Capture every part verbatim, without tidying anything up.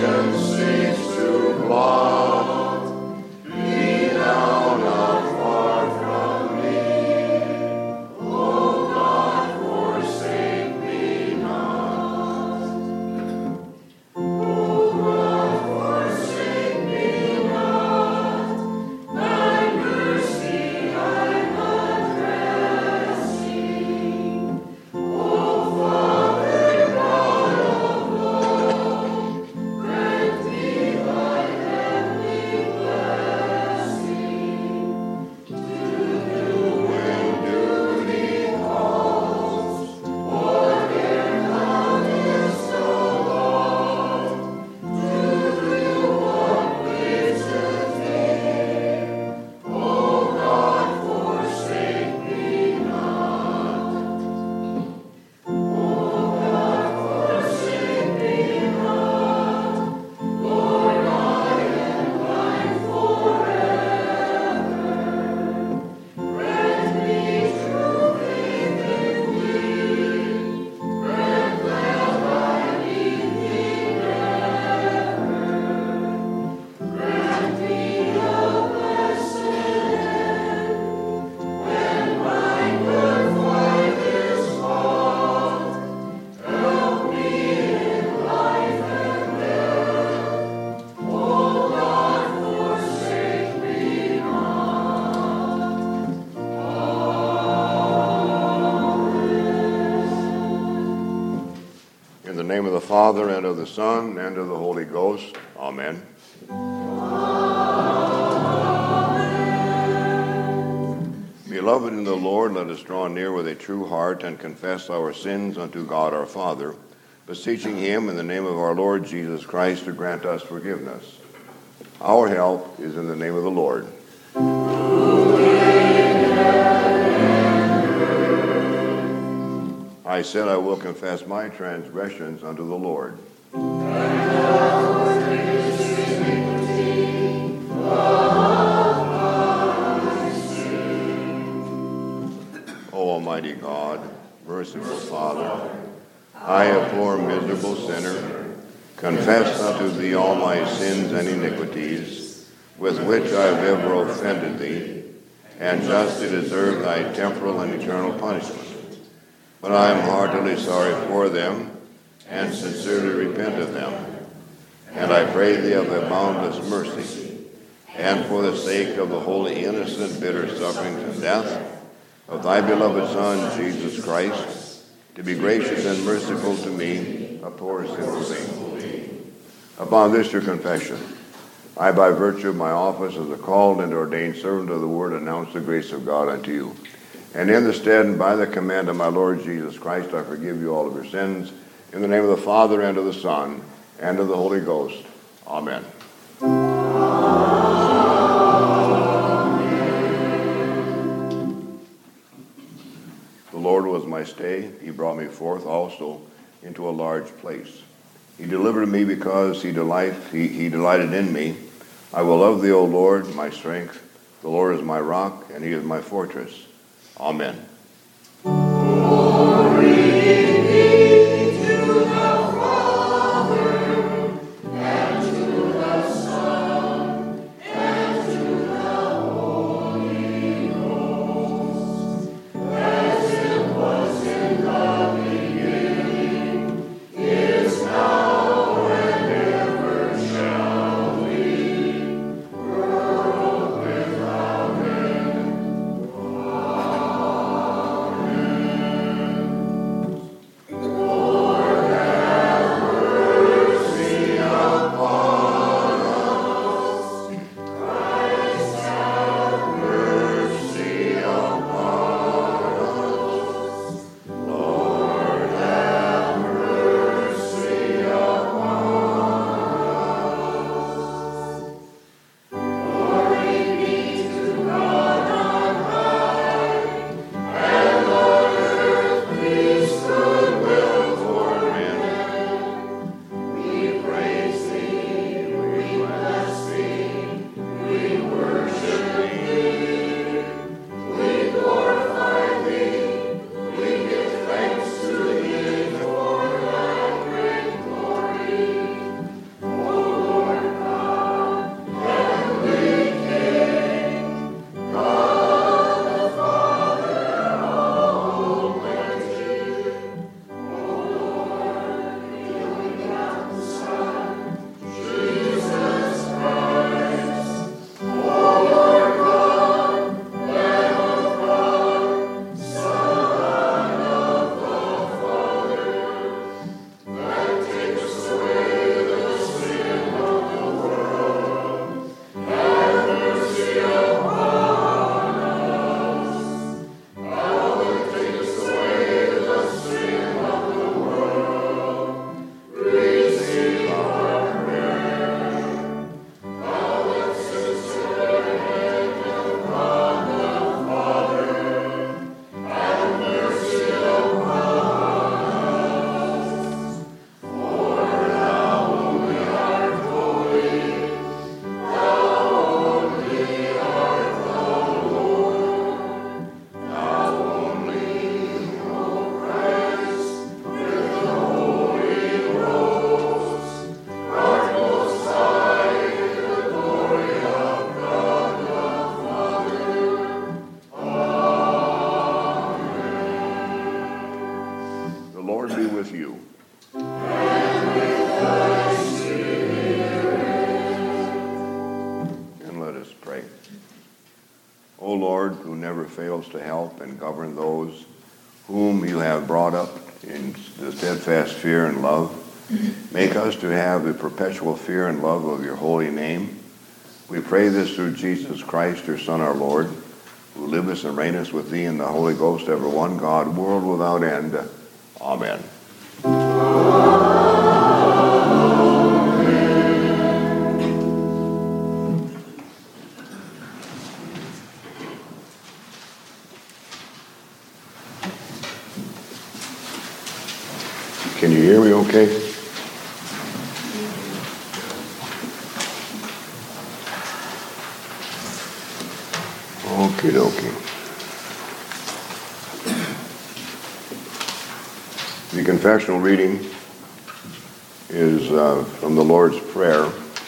name of the Father, and of the Son, and of the Holy Ghost. Amen. Amen. Beloved in the Lord, let us draw near with a true heart and confess our sins unto God our Father, beseeching him in the name of our Lord Jesus Christ to grant us forgiveness. Our help is in the name of the Lord. I said, I will confess my transgressions unto the Lord. O Almighty God, merciful Father, I, a poor miserable sinner, confess unto thee all my sins and iniquities, with which I have ever offended thee, and justly deserve thy temporal and eternal punishment. But I am heartily sorry for them, and sincerely repent of them. And I pray thee of thy boundless mercy, and for the sake of the holy, innocent, bitter sufferings and death of thy beloved Son, Jesus Christ, to be gracious and merciful to me, a poor sinful thing. Upon this your confession, I, by virtue of my office as a called and ordained servant of the word, announce the grace of God unto you. And in the stead and by the command of my Lord Jesus Christ, I forgive you all of your sins. In the name of the Father, and of the Son, and of the Holy Ghost. Amen. Amen. The Lord was my stay. He brought me forth also into a large place. He delivered me because he, delight, he, he delighted in me. I will love thee, O Lord, my strength. The Lord is my rock, and he is my fortress. Amen. Glory be to the Father, and to the Son, and to the Holy Ghost, as it was in the beginning, is now, and ever shall be, world without end. Lord, who never fails to help and govern those whom you have brought up in the steadfast fear and love, make us to have a perpetual fear and love of your holy name. We pray this through Jesus Christ, your Son, our Lord, who liveth and reigneth with thee in the Holy Ghost, ever one God, world without end. Amen. Can you hear me okay? Okie dokie. The confessional reading is uh, from the Lord's Prayer.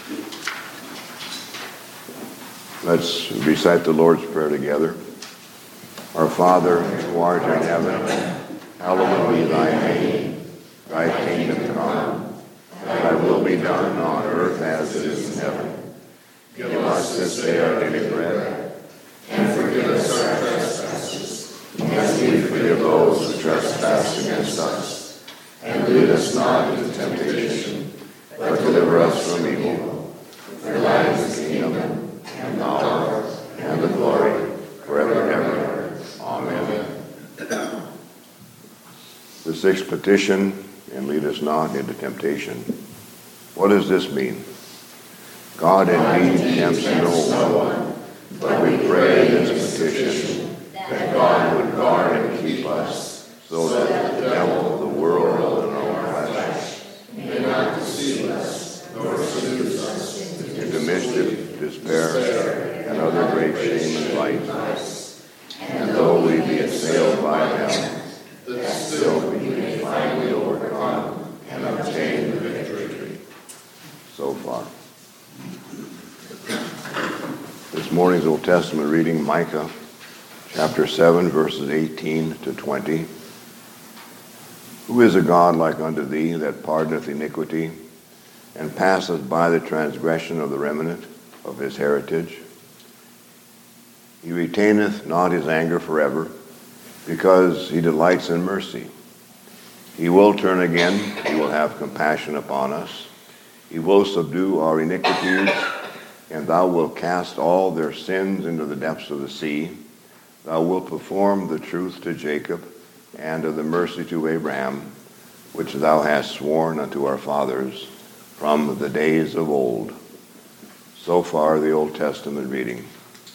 Let's recite the Lord's Prayer together. Our Father, who art in heaven, hallowed be thy name. Thy kingdom come, thy will be done on earth as it is in heaven. Give us this day our daily bread, and forgive us our trespasses, as we forgive those who trespass against us. And lead us not into temptation, but deliver us from evil. For thine is the kingdom, and the power, and the glory, forever and ever. Amen. The sixth petition, and lead us not into temptation. What does this mean? God indeed tempts no one, but we pray this petition, that God would guard and keep us, so that the devil, the world, and our flesh may not deceive us, nor seduce us into mischief, despair, and other great shame and light. And though we be assailed by them, that still we may finally overcome and obtain the victory. So far. This morning's Old Testament reading, Micah chapter seven, verses eighteen to twenty. Who is a God like unto thee, that pardoneth iniquity, and passeth by the transgression of the remnant of his heritage? He retaineth not his anger forever, because he delights in mercy. He will turn again, he will have compassion upon us. He will subdue our iniquities, and thou wilt cast all their sins into the depths of the sea. Thou wilt perform the truth to Jacob, and of the mercy to Abraham, which thou hast sworn unto our fathers from the days of old. So far the Old Testament reading.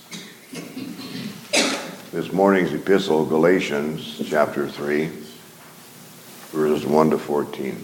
This morning's epistle, Galatians chapter three, verses one to fourteen.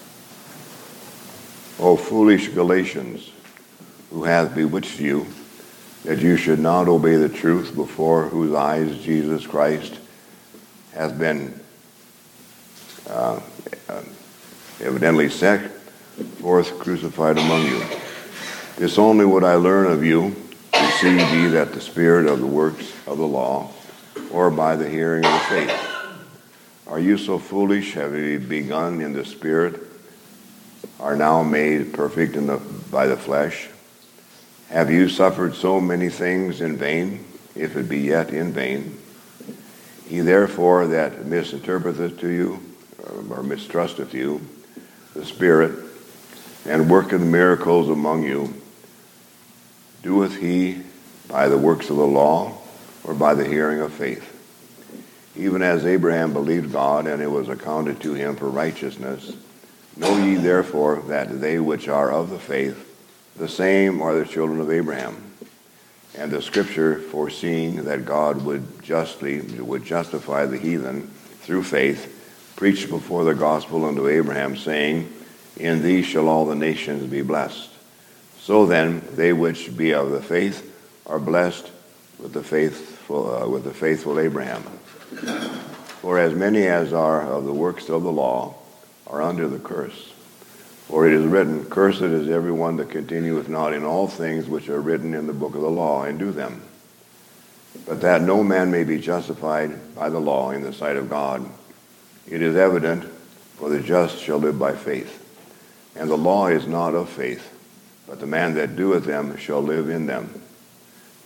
O foolish Galatians, who hath bewitched you, that you should not obey the truth, before whose eyes Jesus Christ hath been uh, uh, evidently set forth crucified among you. This only would I learn of you, receive ye that the spirit of the works of the law, or by the hearing of the faith? Are you so foolish? Have you begun in the spirit, are now made perfect in the, by the flesh? Have you suffered so many things in vain, if it be yet in vain? He therefore that misinterpreteth to you, or mistrusteth you, the Spirit, and worketh miracles among you, doeth he by the works of the law, or by the hearing of faith? Even as Abraham believed God, and it was accounted to him for righteousness. Know ye therefore that they which are of the faith, the same are the children of Abraham. And the Scripture, foreseeing that God would justly would justify the heathen through faith, preached before the gospel unto Abraham, saying, In thee shall all the nations be blessed. So then, they which be of the faith are blessed with the faithful uh, with the faithful Abraham. For as many as are of the works of the law are under the curse. For it is written, Cursed is every one that continueth not in all things which are written in the book of the law, and do them. But that no man may be justified by the law in the sight of God, it is evident, for the just shall live by faith. And the law is not of faith, but the man that doeth them shall live in them.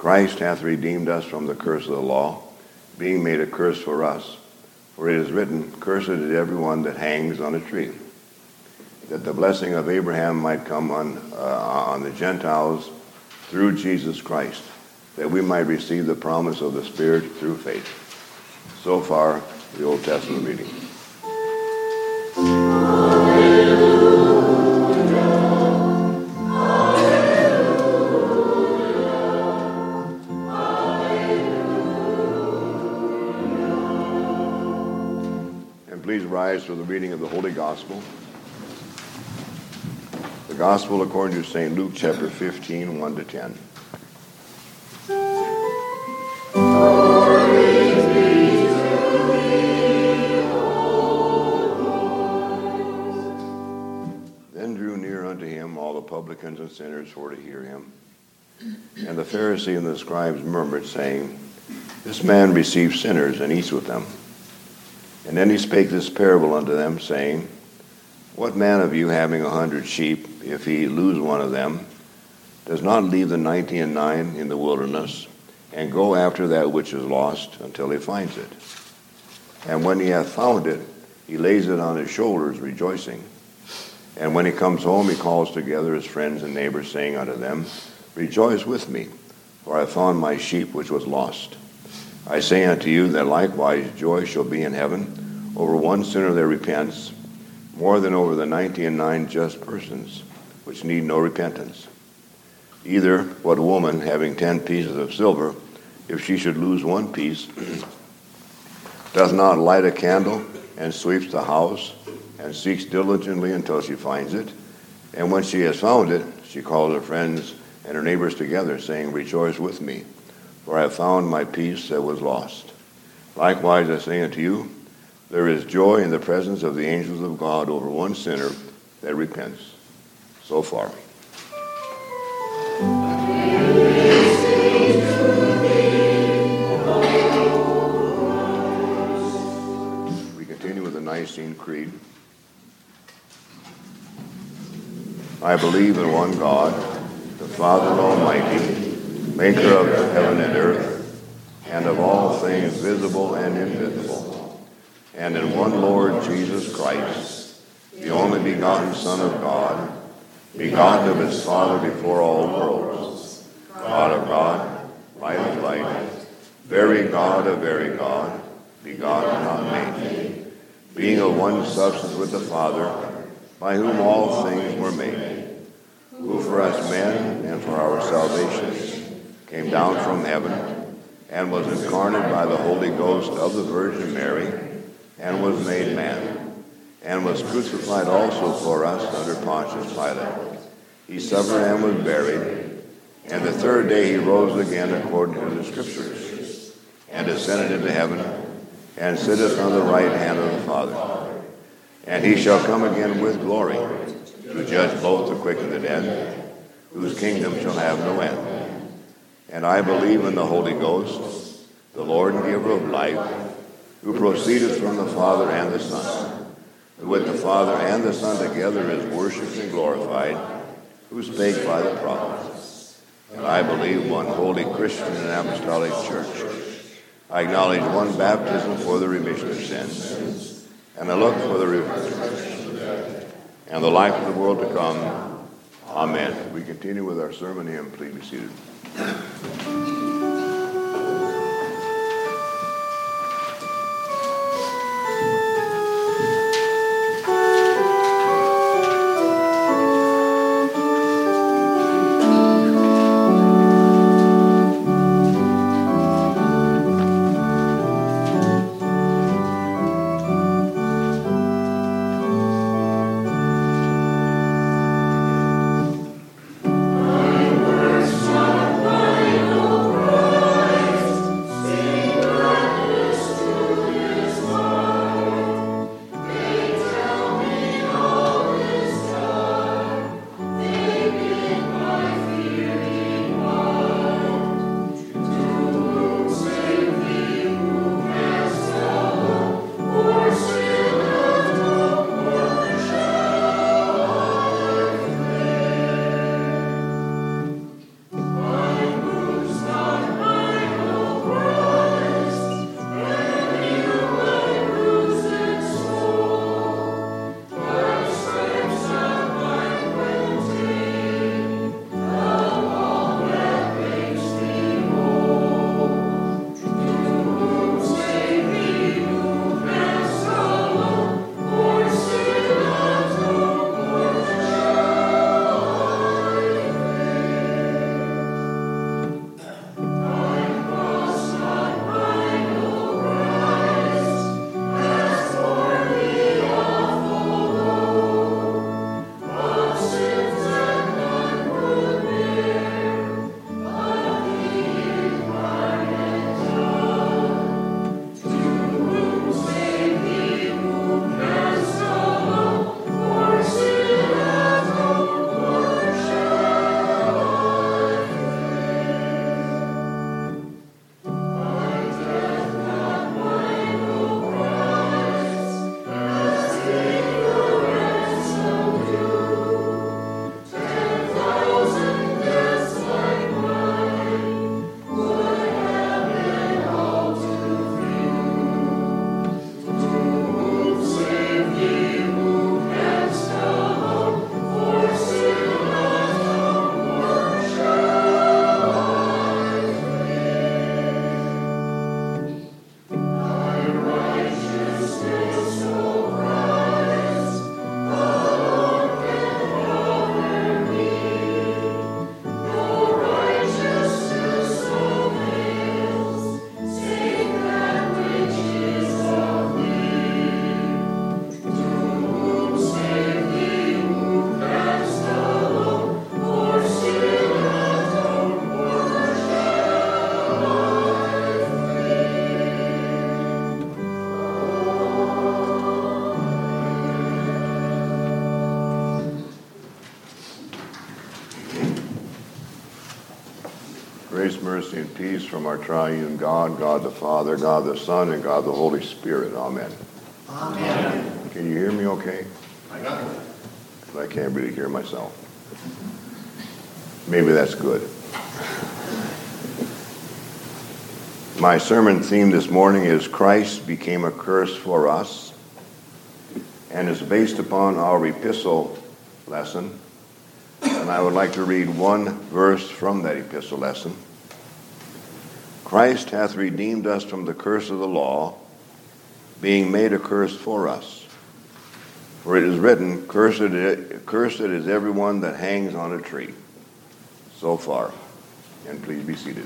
Christ hath redeemed us from the curse of the law, being made a curse for us. For it is written, Cursed is every one that hangs on a tree, that the blessing of Abraham might come on, uh, on the Gentiles through Jesus Christ, that we might receive the promise of the Spirit through faith. So far, the Old Testament reading. Please rise for the reading of the Holy Gospel. The Gospel according to Saint Luke, chapter fifteen, one to ten. Then drew near unto him all the publicans and sinners for to hear him. And the Pharisee and the scribes murmured, saying, This man receives sinners and eats with them. And then he spake this parable unto them, saying, What man of you, having a hundred sheep, if he lose one of them, does not leave the ninety and nine in the wilderness, and go after that which is lost until he finds it? And when he hath found it, he lays it on his shoulders, rejoicing. And when he comes home, he calls together his friends and neighbors, saying unto them, Rejoice with me, for I have found my sheep which was lost. I say unto you that likewise joy shall be in heaven over one sinner that repents, more than over the ninety and nine just persons, which need no repentance. Either what woman, having ten pieces of silver, if she should lose one piece, does not light a candle and sweeps the house and seeks diligently until she finds it? And when she has found it, she calls her friends and her neighbors together, saying, Rejoice with me, for I have found my piece that was lost. Likewise, I say unto you, there is joy in the presence of the angels of God over one sinner that repents. So far. We continue with the Nicene Creed. I believe in one God, the Father Almighty, maker of heaven and earth, and of all things visible and invisible, and in one Lord Jesus Christ, the only begotten Son of God, begotten of his Father before all worlds, God of God, light of light, very God of very God, begotten, not made, being of one substance with the Father, by whom all things were made, who for us men and for our salvation came down from heaven, and was incarnate by the Holy Ghost of the Virgin Mary, and was made man, and was crucified also for us under Pontius Pilate. He suffered and was buried, and the third day he rose again according to the Scriptures, and ascended into heaven, and sitteth on the right hand of the Father. And he shall come again with glory, to judge both the quick and the dead, whose kingdom shall have no end. And I believe in the Holy Ghost, the Lord and giver of life, who proceedeth from the Father and the Son, who with the Father and the Son together is worshipped and glorified, who spake by the prophets. And I believe one holy Christian and apostolic church. I acknowledge one baptism for the remission of sins, and I look for the resurrection and the life of the world to come. Amen. We continue with our sermon hymn. Please be seated. Son Grace, mercy, and peace from our triune God, God the Father, God the Son, and God the Holy Spirit. Amen. Amen. Can you hear me okay? I got it. I can't really hear myself. Maybe that's good. My sermon theme this morning is Christ became a curse for us, and is based upon our epistle lesson. And I would like to read one verse from that epistle lesson. Christ hath redeemed us from the curse of the law, being made a curse for us. For it is written, Cursed is, cursed is everyone that hangs on a tree. So far. And please be seated.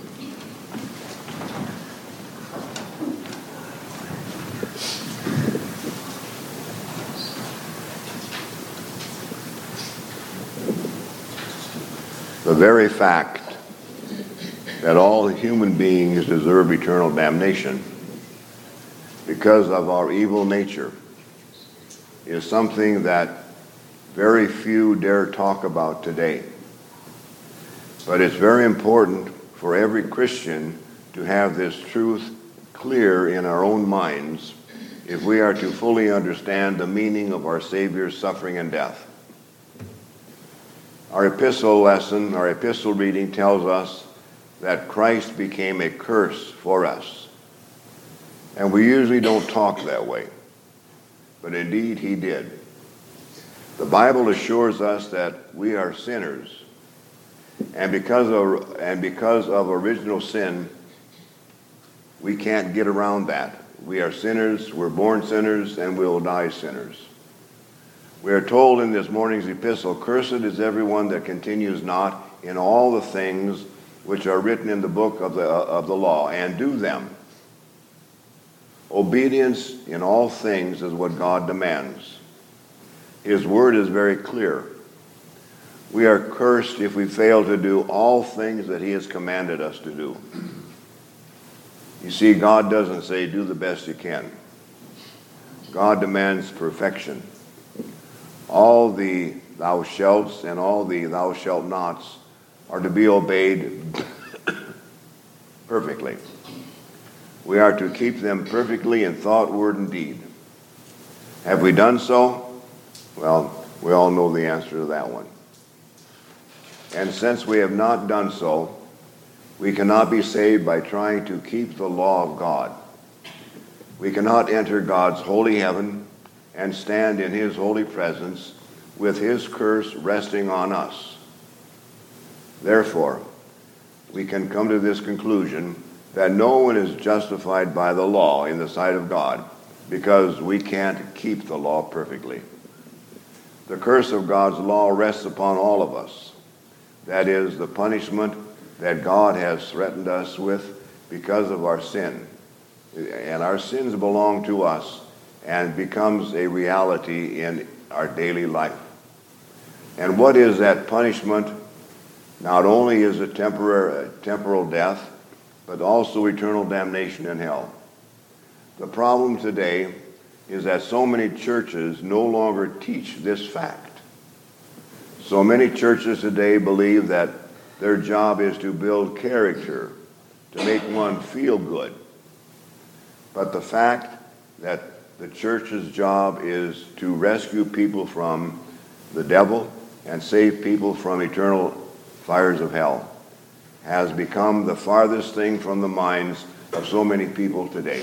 The very fact that all human beings deserve eternal damnation because of our evil nature is something that very few dare talk about today. But it's very important for every Christian to have this truth clear in our own minds if we are to fully understand the meaning of our Savior's suffering and death. Our epistle lesson, our epistle reading tells us that Christ became a curse for us. And we usually don't talk that way. But indeed, he did. The Bible assures us that we are sinners. And because of, and because of original sin, we can't get around that. We are sinners, we're born sinners, and we'll die sinners. We are told in this morning's epistle, Cursed is everyone that continues not in all the things which are written in the book of the, of the law, and do them. Obedience in all things is what God demands. His word is very clear. We are cursed if we fail to do all things that he has commanded us to do. You see, God doesn't say, do the best you can. God demands perfection. All the thou shalts and all the thou shalt nots are to be obeyed perfectly. We are to keep them perfectly in thought, word, and deed. Have we done so? Well, we all know the answer to that one. And since we have not done so, we cannot be saved by trying to keep the law of God. We cannot enter God's holy heaven and stand in his holy presence with his curse resting on us. Therefore, we can come to this conclusion that no one is justified by the law in the sight of God because we can't keep the law perfectly. The curse of God's law rests upon all of us. That is, the punishment that God has threatened us with because of our sin. And our sins belong to us and becomes a reality in our daily life. And what is that punishment? Not only is it temporary, temporal death, but also eternal damnation in hell. The problem today is that so many churches no longer teach this fact. So many churches today believe that their job is to build character, to make one feel good. But the fact that the church's job is to rescue people from the devil and save people from eternal fires of hell has become the farthest thing from the minds of so many people today.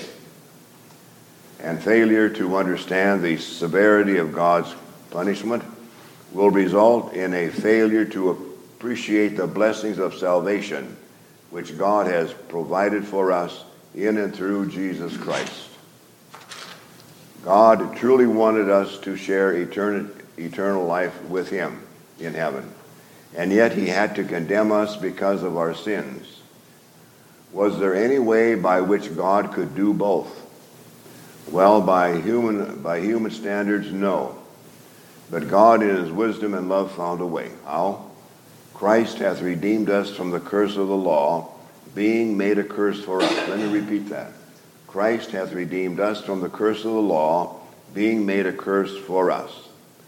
And failure to understand the severity of God's punishment will result in a failure to appreciate the blessings of salvation which God has provided for us in and through Jesus Christ. God truly wanted us to share eternal, eternal life with him in heaven, and yet he had to condemn us because of our sins. Was there any way by which God could do both? Well, by human, by human standards, no. But God in his wisdom and love found a way. How? Christ hath redeemed us from the curse of the law, being made a curse for us. Let me repeat that. Christ hath redeemed us from the curse of the law, being made a curse for us.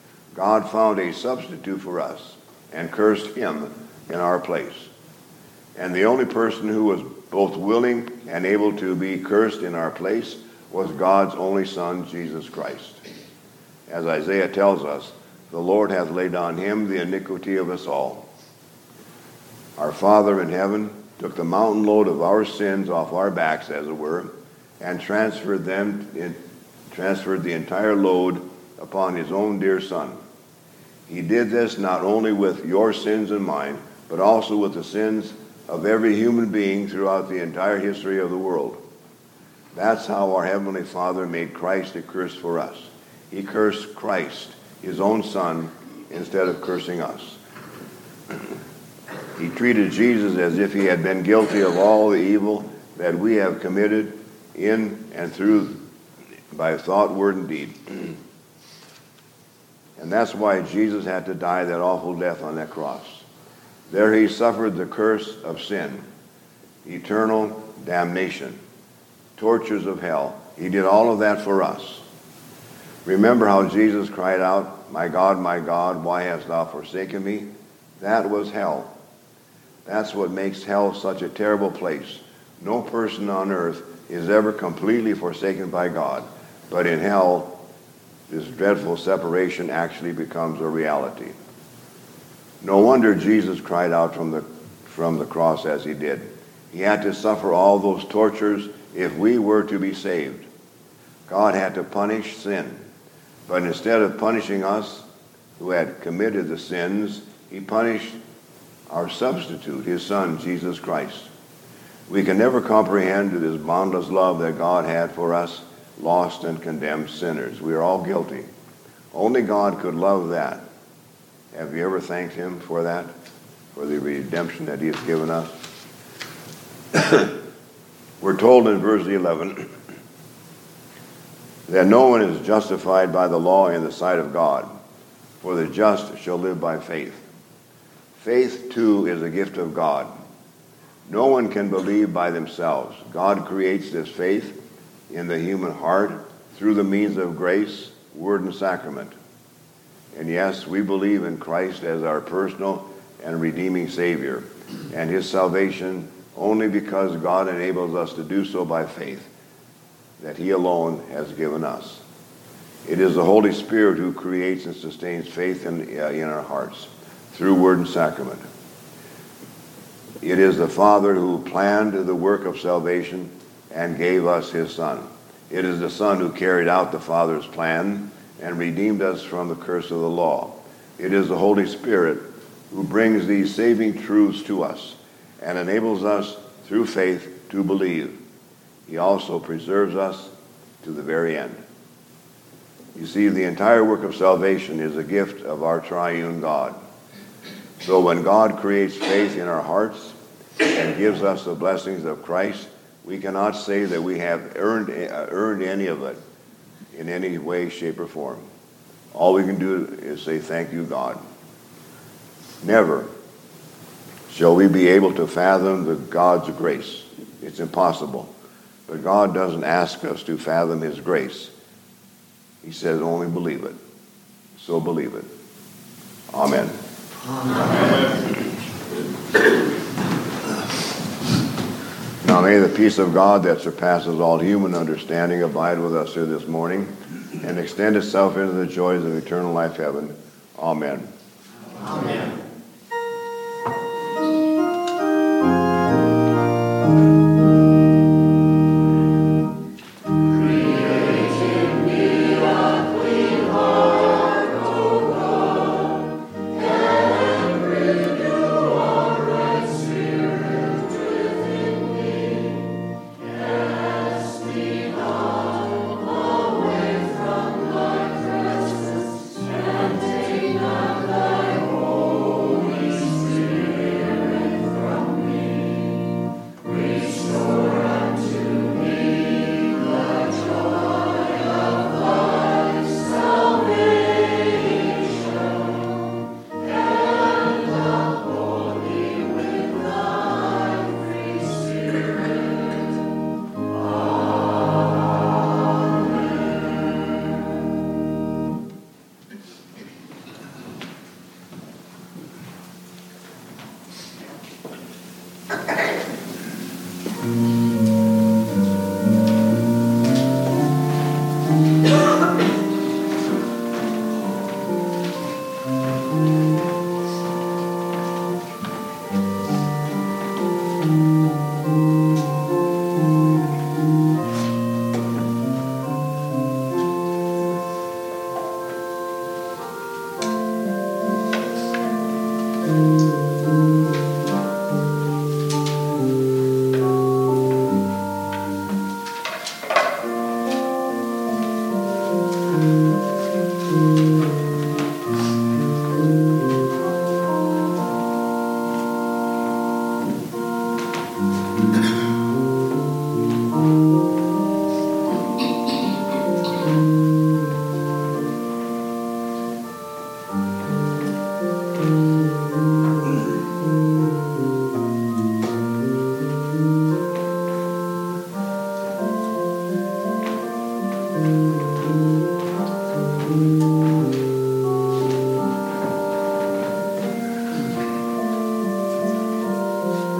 God found a substitute for us and cursed him in our place. And the only person who was both willing and able to be cursed in our place was God's only Son, Jesus Christ. As Isaiah tells us, the Lord hath laid on him the iniquity of us all. Our Father in heaven took the mountain load of our sins off our backs, as it were, and transferred them in, transferred the entire load upon his own dear Son. He did this not only with your sins and mine, but also with the sins of every human being throughout the entire history of the world. That's how our Heavenly Father made Christ a curse for us. He cursed Christ, his own Son, instead of cursing us. He treated Jesus as if he had been guilty of all the evil that we have committed in and through by thought, word, and deed. And that's why Jesus had to die that awful death on that cross. There he suffered the curse of sin, eternal damnation, tortures of hell. He did all of that for us. Remember how Jesus cried out, "My God, my God, why hast thou forsaken me?" That was hell. That's what makes hell such a terrible place. No person on earth is ever completely forsaken by God, but in hell, this dreadful separation actually becomes a reality. No wonder Jesus cried out from the, from the cross as he did. He had to suffer all those tortures if we were to be saved. God had to punish sin. But instead of punishing us who had committed the sins, he punished our substitute, his Son, Jesus Christ. We can never comprehend this boundless love that God had for us, lost and condemned sinners. We are all guilty. Only God could love that. Have you ever thanked him for that? For the redemption that he has given us? We're told in verse eleven that no one is justified by the law in the sight of God, for the just shall live by faith. Faith, too, is a gift of God. No one can believe by themselves. God creates this faith in the human heart through the means of grace, word, and sacrament. And yes, we believe in Christ as our personal and redeeming Savior, and his salvation only because God enables us to do so by faith that he alone has given us. It is the Holy Spirit who creates and sustains faith in, uh, in our hearts through word and sacrament. It is the Father who planned the work of salvation and gave us his Son. It is the Son who carried out the Father's plan and redeemed us from the curse of the law. It is the Holy Spirit who brings these saving truths to us and enables us through faith to believe. He also preserves us to the very end. You see, the entire work of salvation is a gift of our triune God. So when God creates faith in our hearts and gives us the blessings of Christ, we cannot say that we have earned, uh, earned any of it in any way, shape, or form. All we can do is say, "Thank you, God." Never shall we be able to fathom the God's grace. It's impossible. But God doesn't ask us to fathom his grace. He says, only believe it. So believe it. Amen. Amen. Now may the peace of God that surpasses all human understanding abide with us here this morning and extend itself into the joys of eternal life heaven. Amen. Amen. Take not thy hold.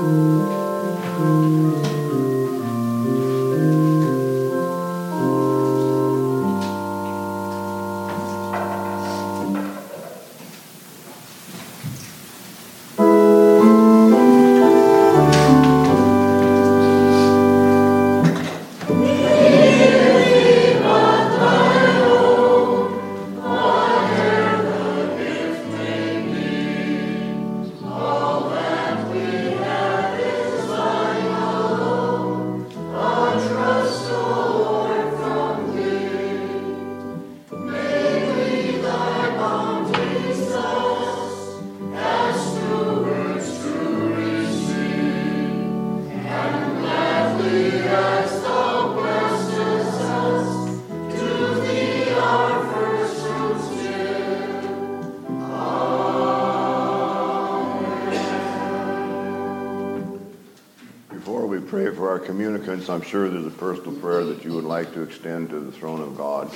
Communicants, I'm sure there's a personal prayer that you would like to extend to the throne of God.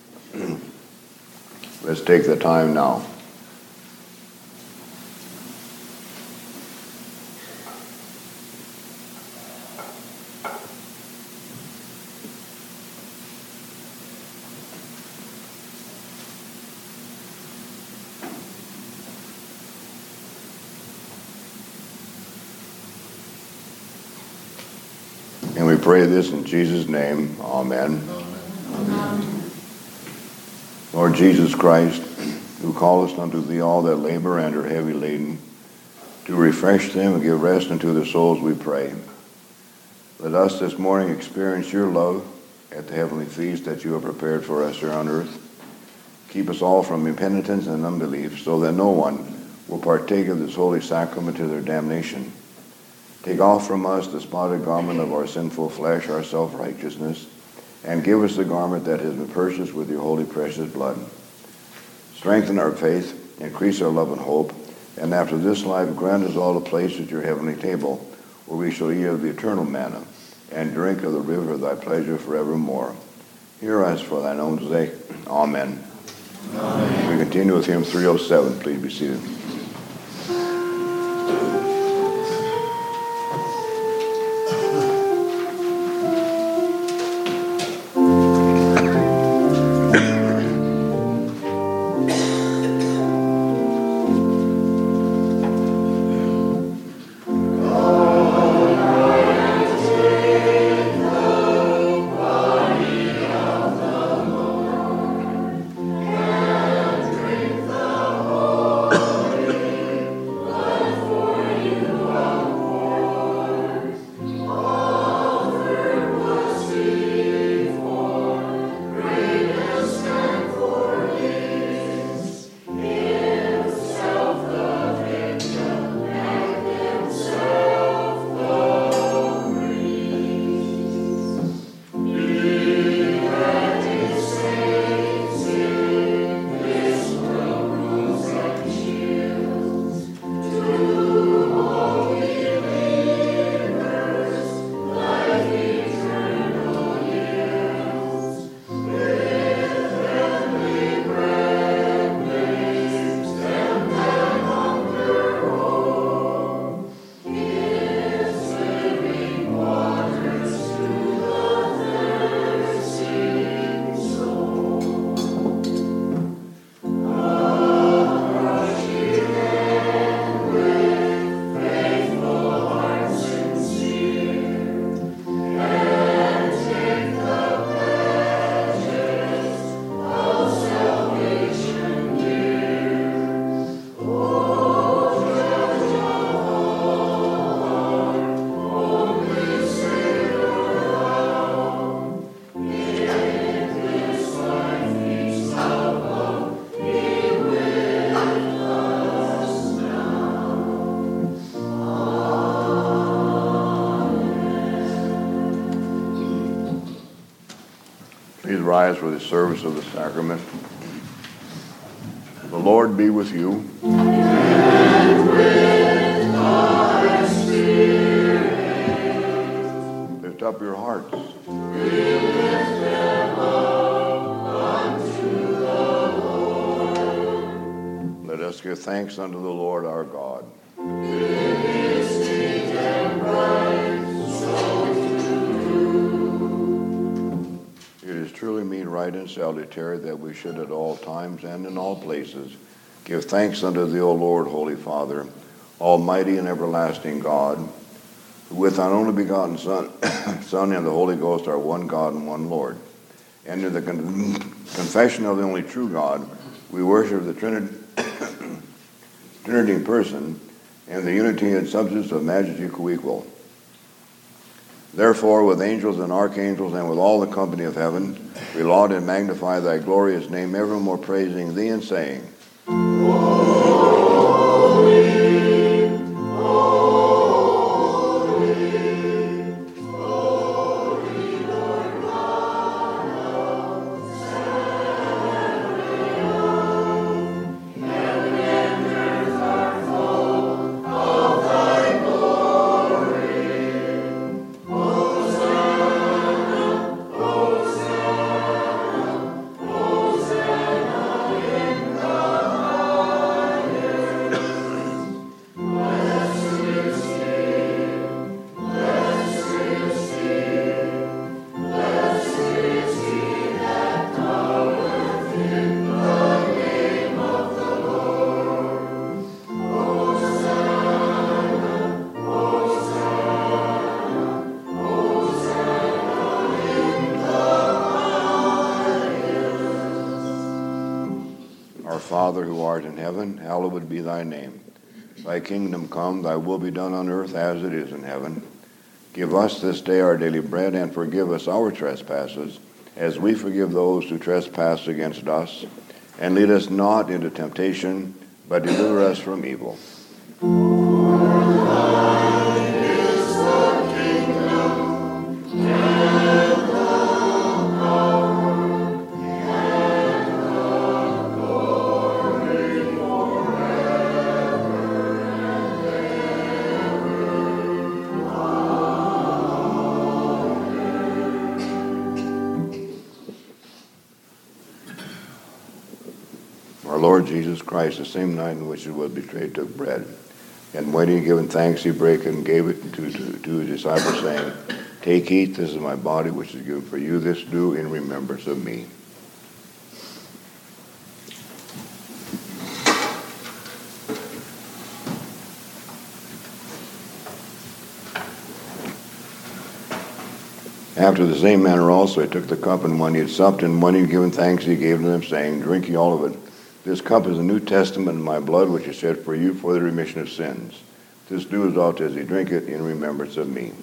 Let's take the time now. And we pray this in Jesus' name. Amen. Amen. Lord Jesus Christ, who callest unto thee all that labor and are heavy laden, to refresh them and give rest unto their souls, we pray. Let us this morning experience your love at the heavenly feast that you have prepared for us here on earth. Keep us all from impenitence and unbelief, so that no one will partake of this holy sacrament to their damnation. Take off from us the spotted garment of our sinful flesh, our self-righteousness, and give us the garment that has been purchased with your holy precious blood. Strengthen our faith, increase our love and hope, and after this life grant us all a place at your heavenly table, where we shall eat of the eternal manna, and drink of the river of thy pleasure forevermore. Hear us for thine own sake. Amen. Amen. We continue with hymn three oh seven. Please be seated. Rise for the service of the sacrament. The Lord be with you. And with thy spirit. Lift up your hearts. We lift them up unto the Lord. Let us give thanks unto the Lord our God. It is right and salutary, that we should at all times and in all places give thanks unto thee, O Lord, Holy Father, Almighty and everlasting God, who with thine only begotten Son, Son and the Holy Ghost are one God and one Lord. And in the con- confession of the only true God, we worship the Trinity, Trinity in person, and the unity and substance of majesty co-equal. Therefore, with angels and archangels and with all the company of heaven, we laud and magnify thy glorious name, evermore praising thee and saying, Holy, holy, holy Lord God of Sabaoth. Heaven and earth are full of thy glory. Hosanna, Hosanna, Hosanna in the highest. Blessed is he, blessed is he, blessed is he that cometh in the name of the Lord. Hosanna, Hosanna, Hosanna in the highest. Our Father who art in heaven, hallowed be thy name. Thy kingdom come, thy will be done on earth as it is in heaven. Give us this day our daily bread, and forgive us our trespasses, as we forgive those who trespass against us. And lead us not into temptation, but deliver us from evil. Our Lord Jesus Christ, the same night in which he was betrayed, took bread. And when he had given thanks, he brake it and gave it to, to, to his disciples, saying, Take, eat, this is my body, which is given for you. This do in remembrance of me. After the same manner also he took the cup, and when he had supped, and when he had given thanks, he gave to them, saying, Drink ye all of it. This cup is the New Testament in my blood, which is shed for you for the remission of sins. This do as oft as ye drink it in remembrance of me.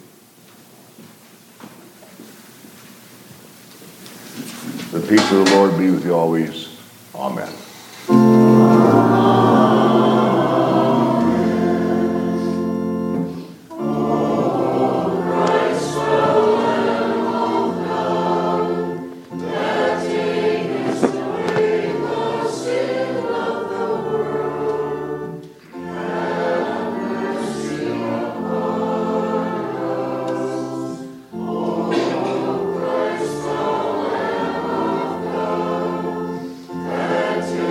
The peace of the Lord be with you always. Amen. That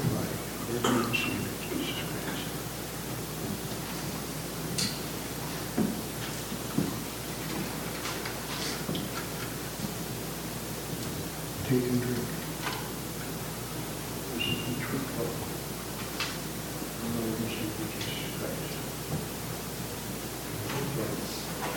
true life, Lord, we receive it, Jesus Christ. Take and drink. This is the true cup. Lord, we receive it, Jesus Christ. Yes.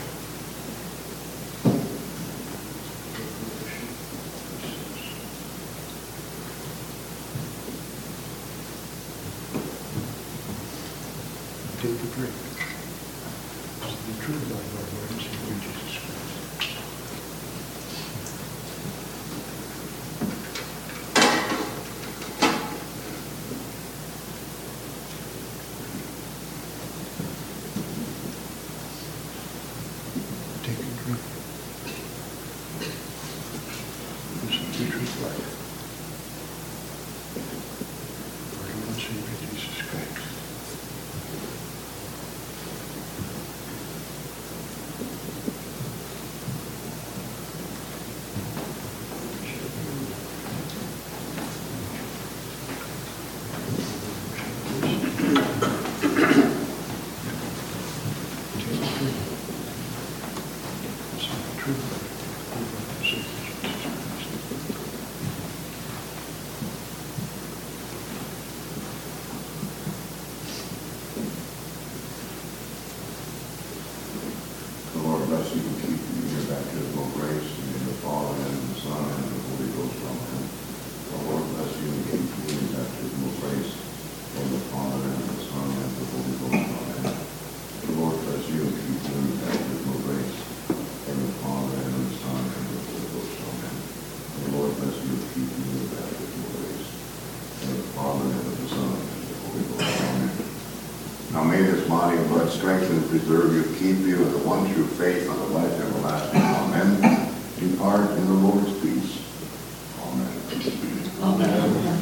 Take the drink. This is the true life of our Lord and Savior Jesus Christ. Take and drink. This is the true life of our Lord and Savior Jesus Christ. The Lord bless you and keep you in your baptismal grace, in the name of the Father, and of the Son, and of the Holy Ghost. Amen. The Lord bless you and keep you in your baptismal grace, in the name of the Father, and of the Son, and of the Holy Ghost. Amen. The Lord bless you and keep you in your baptismal grace, in the Father, and of the Son, and of the Holy Ghost. Amen. The Lord bless you and keep you in your baptismal grace, in the Father, and of the Son, and of the Holy Ghost. Amen. Now may this body and blood strengthen and preserve you, keep you in the one true faith unto life everlasting. Amen. Depart in the Lord's peace. Amen. Amen.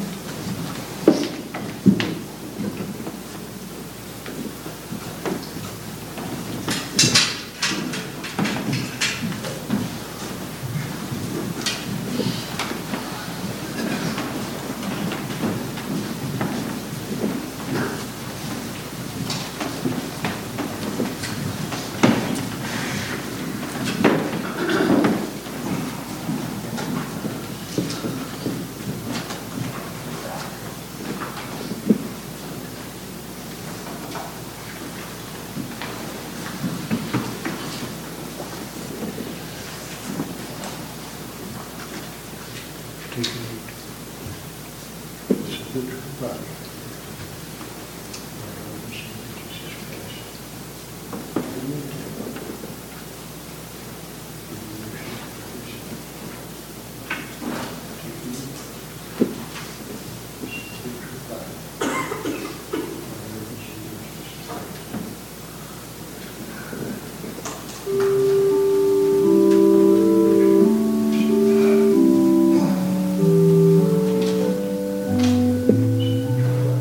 Take and eat. This is the true body of our Lord and Savior Jesus Christ. Take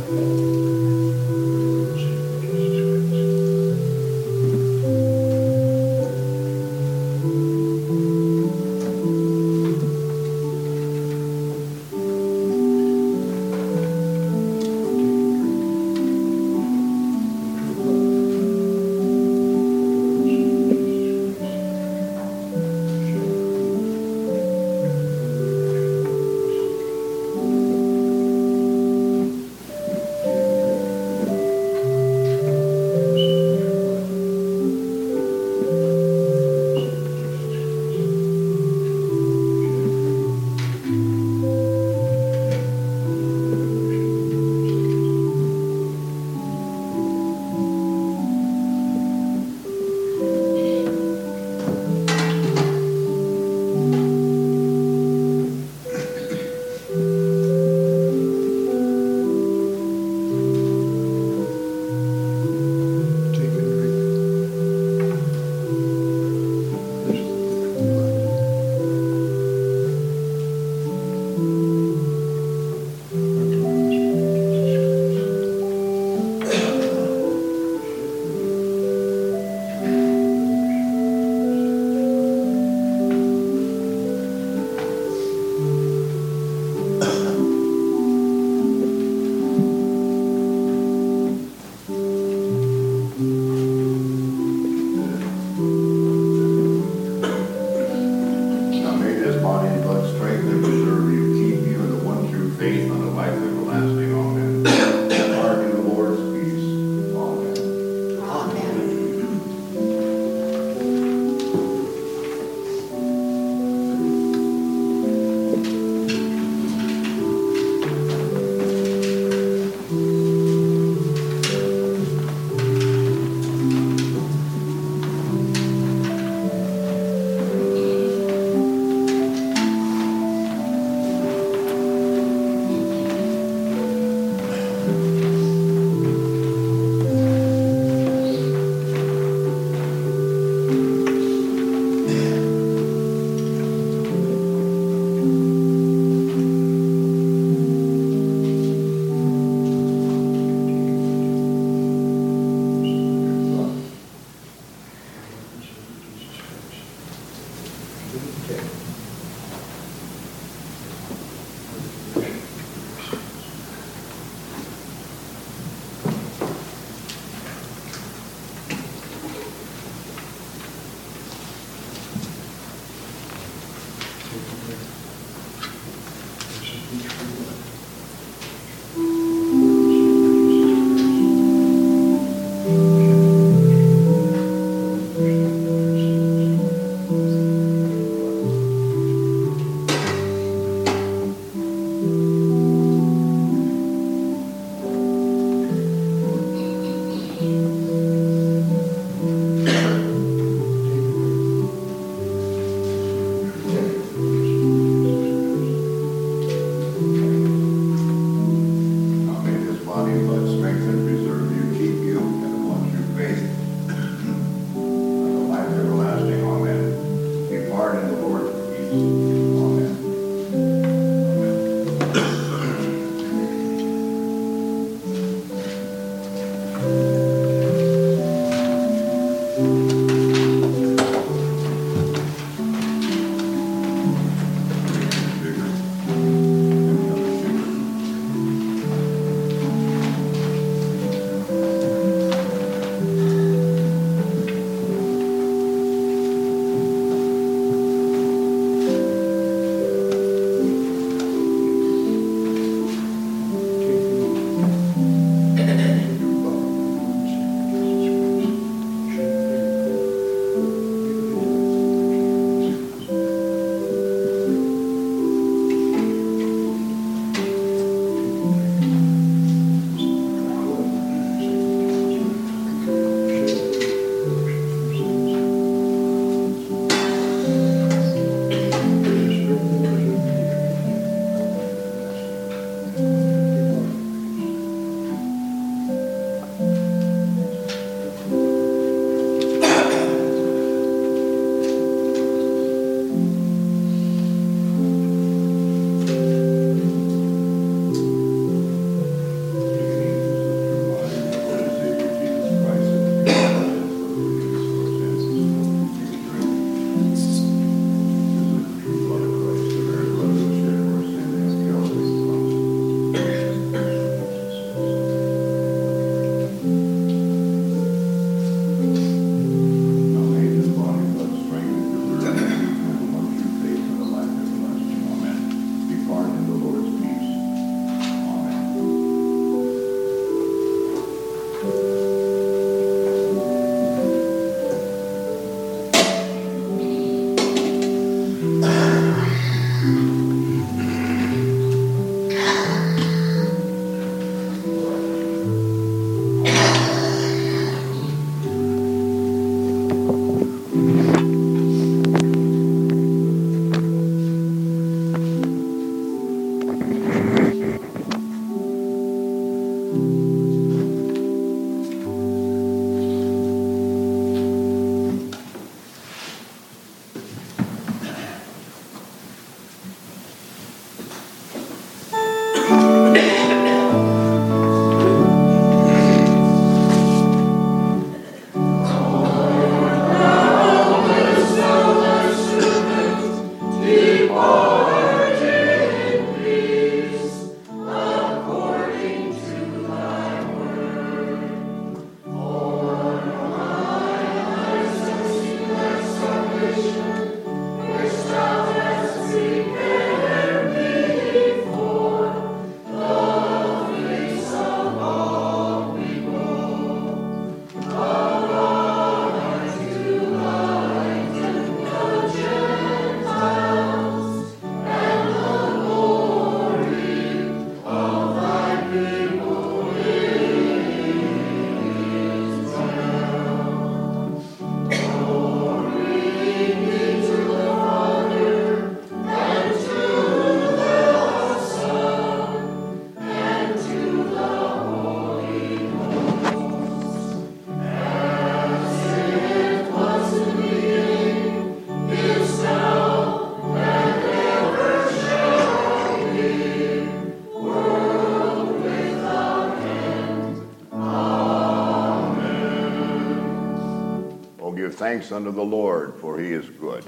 Give thanks unto the Lord, for he is good.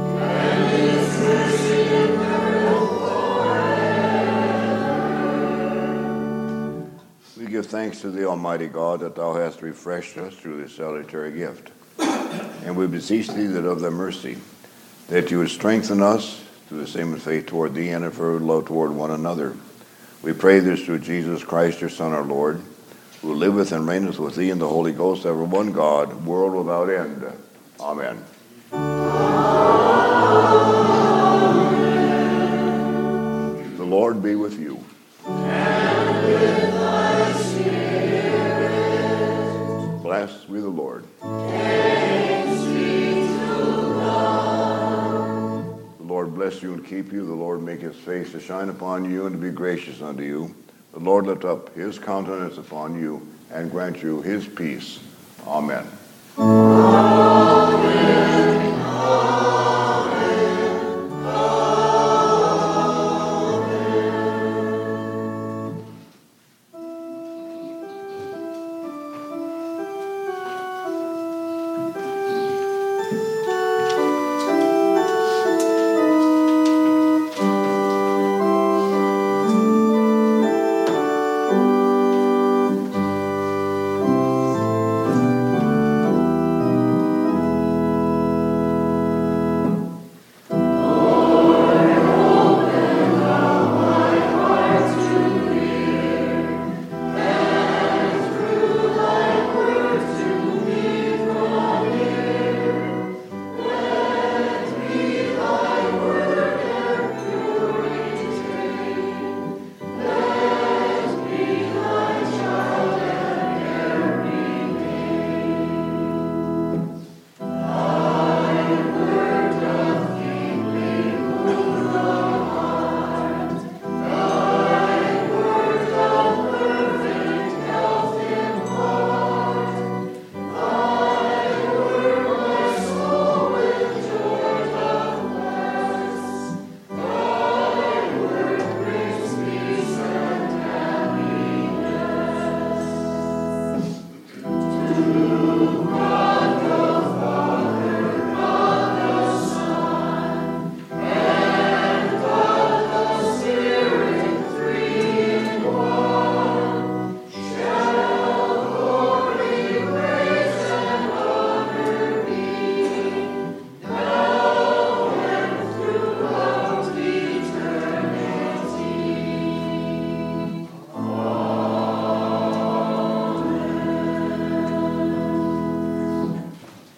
We give thanks to the Almighty God that thou hast refreshed us through this salutary gift. And we beseech thee that of thy mercy, that you would strengthen us to the same faith toward thee and in fervent love toward one another. We pray this through Jesus Christ, your Son, our Lord, who liveth and reigneth with thee in the Holy Ghost, ever one God, world without end. Amen. Amen. The Lord be with you. And with thy spirit. Blessed be the Lord. Thanks be to God. The Lord bless you and keep you. The Lord make his face to shine upon you and to be gracious unto you. The Lord lift up his countenance upon you and grant you his peace. Amen. Amen. Amen. Amen.